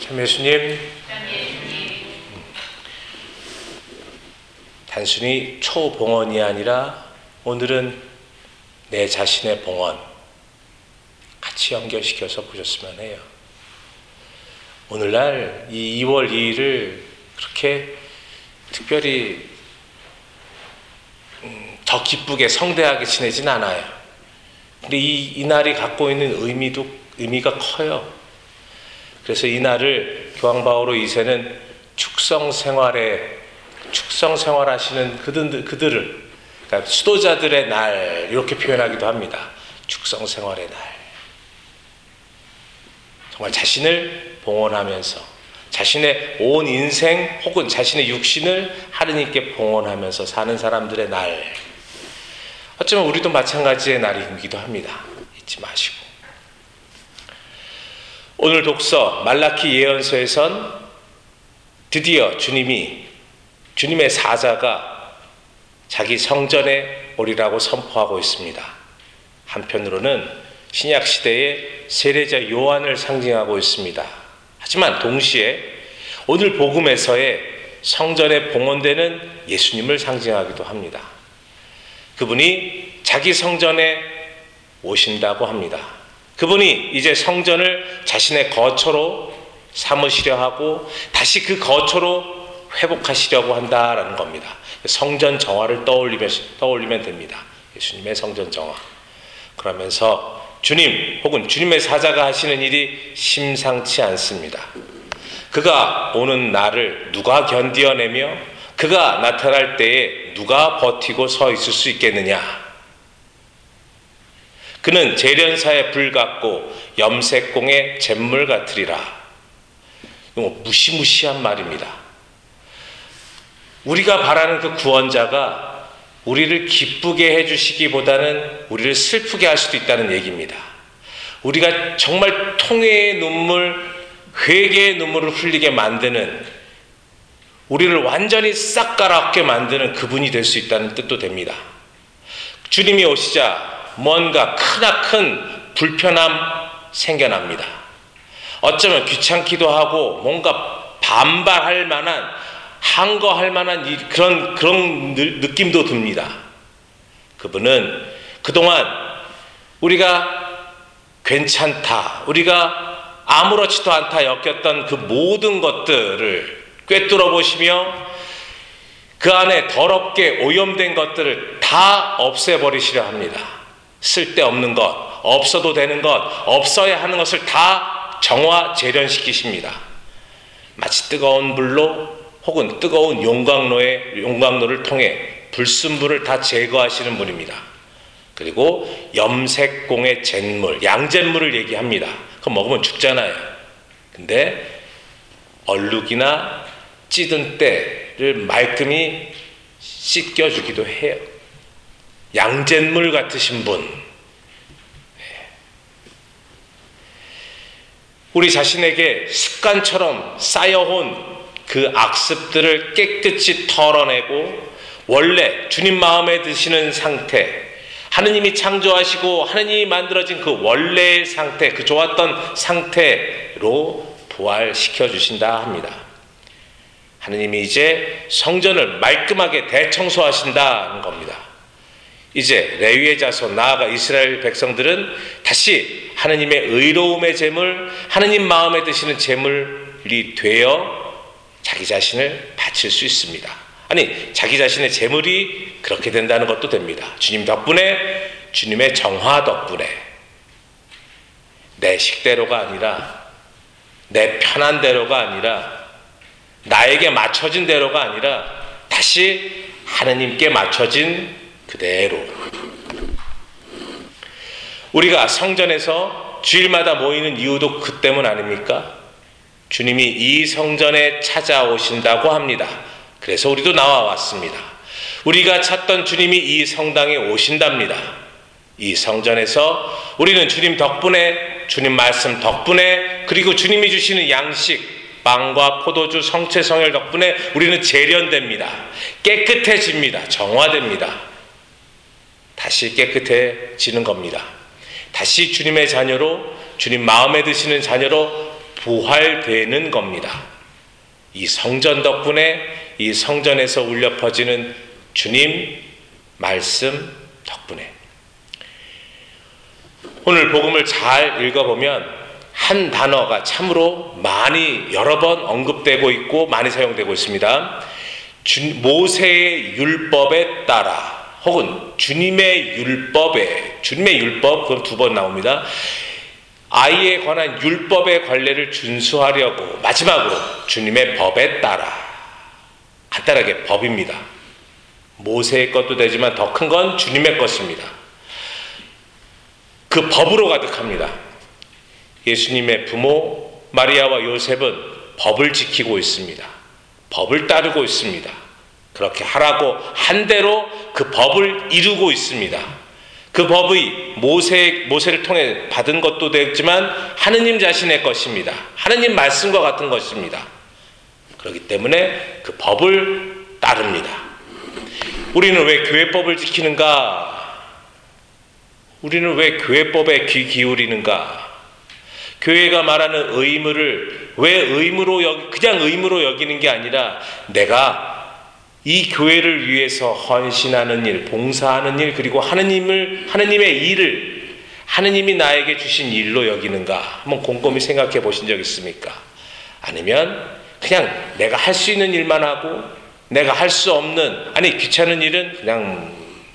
참 예수님, 단순히 초봉헌이 아니라 오늘은 내 자신의 봉헌 같이 연결시켜서 보셨으면 해요. 오늘날 이 2월 2일을 그렇게 특별히 더 기쁘게 성대하게 지내진 않아요. 근데 이 날이 갖고 있는 의미가 커요. 그래서 이 날을 교황 바오로 2세는 축성 생활하시는 그들을, 그러니까 수도자들의 날 이렇게 표현하기도 합니다. 축성 생활의 날. 정말 자신을 봉헌하면서 자신의 온 인생 혹은 자신의 육신을 하느님께 봉헌하면서 사는 사람들의 날. 어쩌면 우리도 마찬가지의 날이기도 합니다. 잊지 마시고. 오늘 독서 말라키 예언서에선 드디어 주님의 사자가 자기 성전에 오리라고 선포하고 있습니다. 한편으로는 신약 시대의 세례자 요한을 상징하고 있습니다. 하지만 동시에 오늘 복음에서의 성전에 봉헌되는 예수님을 상징하기도 합니다. 그분이 자기 성전에 오신다고 합니다. 그분이 이제 성전을 자신의 거처로 삼으시려 하고 다시 그 거처로 회복하시려고 한다라는 겁니다. 성전 정화를 떠올리면 됩니다. 예수님의 성전 정화. 그러면서 주님 혹은 주님의 사자가 하시는 일이 심상치 않습니다. 그가 오는 날을 누가 견디어내며 그가 나타날 때에 누가 버티고 서 있을 수 있겠느냐. 그는 재련사의 불 같고 염색공의 잿물 같으리라. 무시무시한 말입니다. 우리가 바라는 그 구원자가 우리를 기쁘게 해주시기보다는 우리를 슬프게 할 수도 있다는 얘기입니다. 우리가 정말 통회의 눈물, 회개의 눈물을 흘리게 만드는, 우리를 완전히 싹 갈아엎게 만드는 그분이 될 수 있다는 뜻도 됩니다. 주님이 오시자 뭔가 크나큰 불편함 생겨납니다. 어쩌면 귀찮기도 하고 뭔가 반발할 만한, 항거할 만한 그런 느낌도 듭니다. 그분은 그동안 우리가 괜찮다, 우리가 아무렇지도 않다 여겼던 그 모든 것들을 꿰뚫어 보시며 그 안에 더럽게 오염된 것들을 다 없애버리시려 합니다. 쓸데없는 것, 없어도 되는 것, 없어야 하는 것을 다 정화 재련시키십니다. 마치 뜨거운 불로 혹은 뜨거운 용광로를 통해 불순물을 다 제거하시는 분입니다. 그리고 염색공의 잿물, 양잿물을 얘기합니다. 그거 먹으면 죽잖아요. 근데 얼룩이나 찌든 때를 말끔히 씻겨주기도 해요. 양잿물 같으신 분. 우리 자신에게 습관처럼 쌓여온 그 악습들을 깨끗이 털어내고 원래 주님 마음에 드시는 상태, 하느님이 창조하시고 하느님이 만들어진 그 원래의 상태, 그 좋았던 상태로 부활시켜 주신다 합니다. 하느님이 이제 성전을 말끔하게 대청소하신다는 겁니다. 이제 레위의 자손, 나아가 이스라엘 백성들은 다시 하느님의 의로움의 제물, 하느님 마음에 드시는 제물이 되어 자기 자신을 바칠 수 있습니다. 아니, 자기 자신의 제물이 그렇게 된다는 것도 됩니다. 주님 덕분에, 주님의 정화 덕분에 내 식대로가 아니라, 내 편한 대로가 아니라, 나에게 맞춰진 대로가 아니라 다시 하느님께 맞춰진 그대로. 우리가 성전에서 주일마다 모이는 이유도 그 때문 아닙니까? 주님이 이 성전에 찾아오신다고 합니다. 그래서 우리도 나와 왔습니다. 우리가 찾던 주님이 이 성당에 오신답니다. 이 성전에서 우리는 주님 덕분에, 주님 말씀 덕분에, 그리고 주님이 주시는 양식, 빵과 포도주, 성체, 성혈 덕분에 우리는 재련됩니다. 깨끗해집니다. 정화됩니다. 다시 깨끗해지는 겁니다. 다시 주님의 자녀로, 주님 마음에 드시는 자녀로 부활되는 겁니다. 이 성전 덕분에, 이 성전에서 울려 퍼지는 주님 말씀 덕분에. 오늘 복음을 잘 읽어보면 한 단어가 참으로 많이 여러 번 언급되고 있고 많이 사용되고 있습니다. 모세의 율법에 따라, 혹은 주님의 율법에, 주님의 율법, 그건 2번 나옵니다. 아이에 관한 율법의 관례를 준수하려고, 마지막으로 주님의 법에 따라, 간단하게 법입니다. 모세의 것도 되지만 더 큰 건 주님의 것입니다. 그 법으로 가득합니다. 예수님의 부모 마리아와 요셉은 법을 지키고 있습니다. 법을 따르고 있습니다. 그렇게 하라고 한 대로 그 법을 이루고 있습니다. 그 법이 모세를 통해 받은 것도 되지만 하느님 자신의 것입니다. 하느님 말씀과 같은 것입니다. 그렇기 때문에 그 법을 따릅니다. 우리는 왜 교회법을 지키는가? 우리는 왜 교회법에 귀 기울이는가? 교회가 말하는 의무를 왜 그냥 의무로 여기는 게 아니라 내가 이 교회를 위해서 헌신하는 일, 봉사하는 일, 그리고 하느님의 일을 하느님이 나에게 주신 일로 여기는가? 한번 곰곰이 생각해 보신 적 있습니까? 아니면 그냥 내가 할 수 있는 일만 하고 내가 할 수 없는, 귀찮은 일은 그냥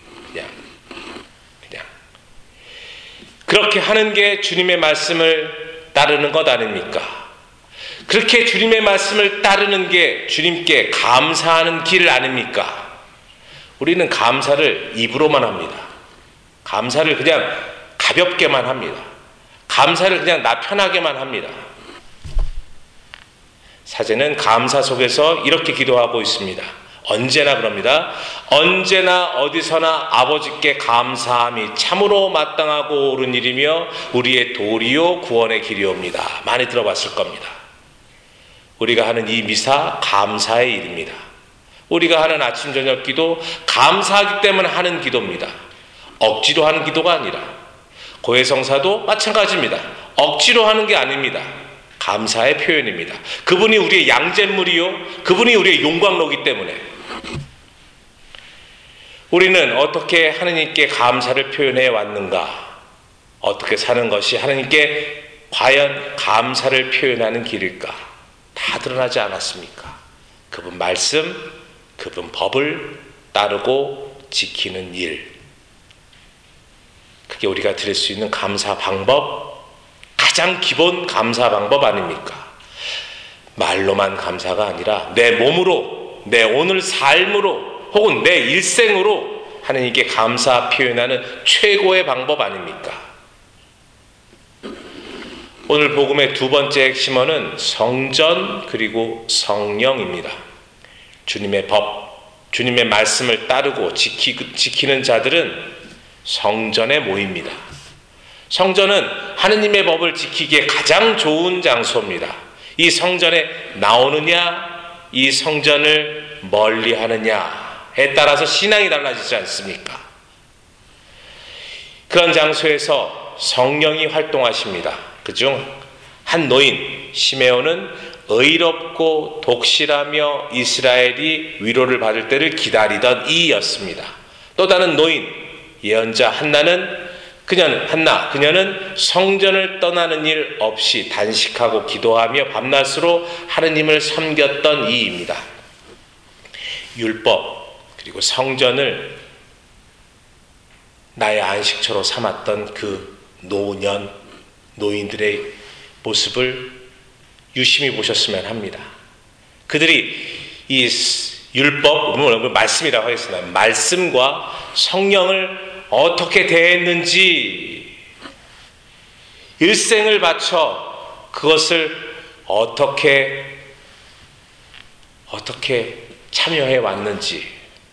그렇게 하는 게 주님의 말씀을 따르는 것 아닙니까? 그렇게 주님의 말씀을 따르는 게 주님께 감사하는 길 아닙니까? 우리는 감사를 입으로만 합니다. 감사를 그냥 가볍게만 합니다. 감사를 그냥 나 편하게만 합니다. 사제는 감사 속에서 이렇게 기도하고 있습니다. 언제나 그럽니다. 언제나 어디서나 아버지께 감사함이 참으로 마땅하고 옳은 일이며 우리의 도리요 구원의 길이옵니다. 많이 들어봤을 겁니다. 우리가 하는 이 미사, 감사의 일입니다. 우리가 하는 아침 저녁 기도, 감사하기 때문에 하는 기도입니다. 억지로 하는 기도가 아니라, 고해성사도 마찬가지입니다. 억지로 하는 게 아닙니다. 감사의 표현입니다. 그분이 우리의 양잿물이요, 그분이 우리의 용광로기 때문에 우리는 어떻게 하느님께 감사를 표현해 왔는가? 어떻게 사는 것이 하느님께 과연 감사를 표현하는 길일까? 다 드러나지 않았습니까? 그분 말씀, 그분 법을 따르고 지키는 일, 그게 우리가 드릴 수 있는 감사 방법, 가장 기본 감사 방법 아닙니까? 말로만 감사가 아니라 내 몸으로, 내 오늘 삶으로, 혹은 내 일생으로 하느님께 감사 표현하는 최고의 방법 아닙니까? 오늘 복음의 2번째 핵심어는 성전 그리고 성령입니다. 주님의 법, 주님의 말씀을 따르고 지키는 자들은 성전에 모입니다. 성전은 하느님의 법을 지키기에 가장 좋은 장소입니다. 이 성전에 나오느냐, 이 성전을 멀리 하느냐에 따라서 신앙이 달라지지 않습니까? 그런 장소에서 성령이 활동하십니다. 그중 한 노인 시메온은 의롭고 독실하며 이스라엘이 위로를 받을 때를 기다리던 이였습니다. 또 다른 노인 예언자 그녀는 성전을 떠나는 일 없이 단식하고 기도하며 밤낮으로 하느님을 섬겼던 이입니다. 율법 그리고 성전을 나의 안식처로 삼았던 그 노인들의 모습을 유심히 보셨으면 합니다. 그들이 이 율법, 말씀이라고 하겠습니다. 말씀과 성령을 어떻게 대했는지, 일생을 바쳐 그것을 어떻게 참여해 왔는지,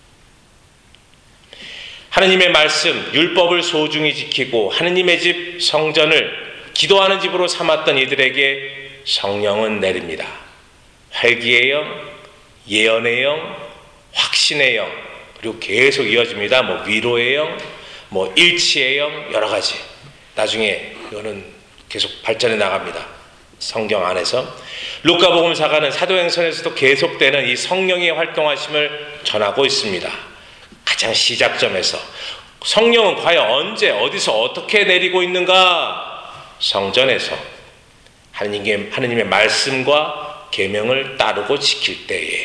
하느님의 말씀, 율법을 소중히 지키고 하느님의 집 성전을 기도하는 집으로 삼았던 이들에게 성령은 내립니다. 회개의 영, 예언의 영, 확신의 영, 그리고 계속 이어집니다. 위로의 영, 일치의 영, 여러 가지. 나중에 이거는 계속 발전해 나갑니다. 성경 안에서 루카복음사가는 사도행전에서도 계속되는 이 성령의 활동하심을 전하고 있습니다. 가장 시작점에서 성령은 과연 언제 어디서 어떻게 내리고 있는가? 성전에서 하느님의 말씀과 계명을 따르고 지킬 때에.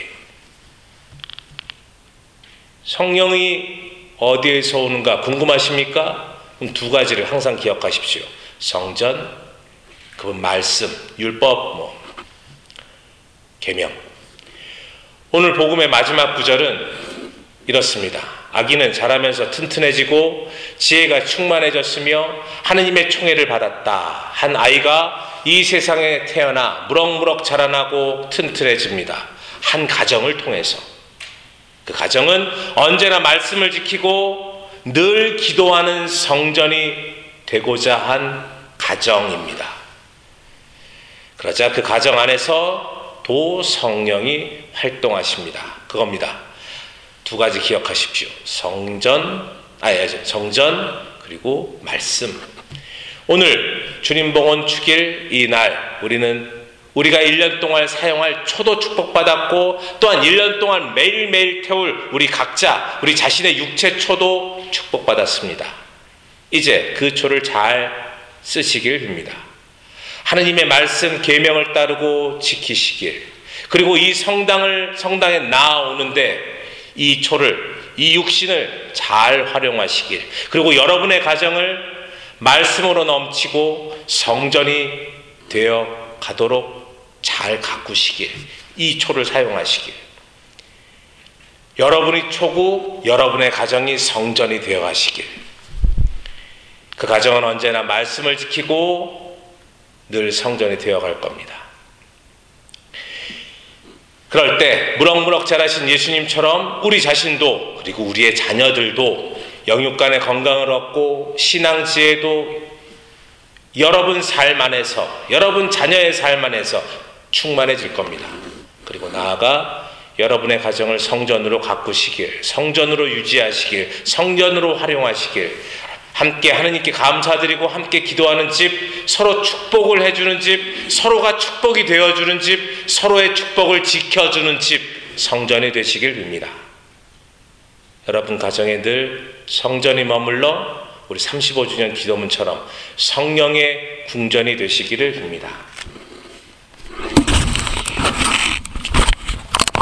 성령이 어디에서 오는가 궁금하십니까? 그럼 두 가지를 항상 기억하십시오. 성전, 그 말씀, 율법, 계명. 오늘 복음의 마지막 구절은 이렇습니다. 아기는 자라면서 튼튼해지고 지혜가 충만해졌으며 하느님의 총애를 받았다. 한 아이가 이 세상에 태어나 무럭무럭 자라나고 튼튼해집니다. 한 가정을 통해서. 그 가정은 언제나 말씀을 지키고 늘 기도하는 성전이 되고자 한 가정입니다. 그러자 그 가정 안에서 도 성령이 활동하십니다. 그겁니다. 두 가지 기억하십시오. 성전 그리고 말씀. 오늘 주님 봉헌 축일 이 날 우리가 1년 동안 사용할 초도 축복받았고 또한 1년 동안 매일매일 태울 우리 각자 우리 자신의 육체 초도 축복받았습니다. 이제 그 초를 잘 쓰시길 빕니다. 하느님의 말씀 계명을 따르고 지키시길, 그리고 이 성당에 나아오는데 이 초를, 이 육신을 잘 활용하시길, 그리고 여러분의 가정을 말씀으로 넘치고 성전이 되어 가도록 잘 가꾸시길, 이 초를 사용하시길. 여러분이 초고 여러분의 가정이 성전이 되어 가시길. 그 가정은 언제나 말씀을 지키고 늘 성전이 되어갈 겁니다. 그럴 때 무럭무럭 자라신 예수님처럼 우리 자신도 그리고 우리의 자녀들도 영육간의 건강을 얻고 신앙 지혜도 여러분 삶 안에서, 여러분 자녀의 삶 안에서 충만해질 겁니다. 그리고 나아가 여러분의 가정을 성전으로 가꾸시길, 성전으로 유지하시길, 성전으로 활용하시길, 함께 하느님께 감사드리고 함께 기도하는 집, 서로 축복을 해주는 집, 서로가 축복이 되어주는 집, 서로의 축복을 지켜주는 집, 성전이 되시길 빕니다. 여러분 가정에 늘 성전이 머물러 우리 35주년 기도문처럼 성령의 궁전이 되시기를 빕니다.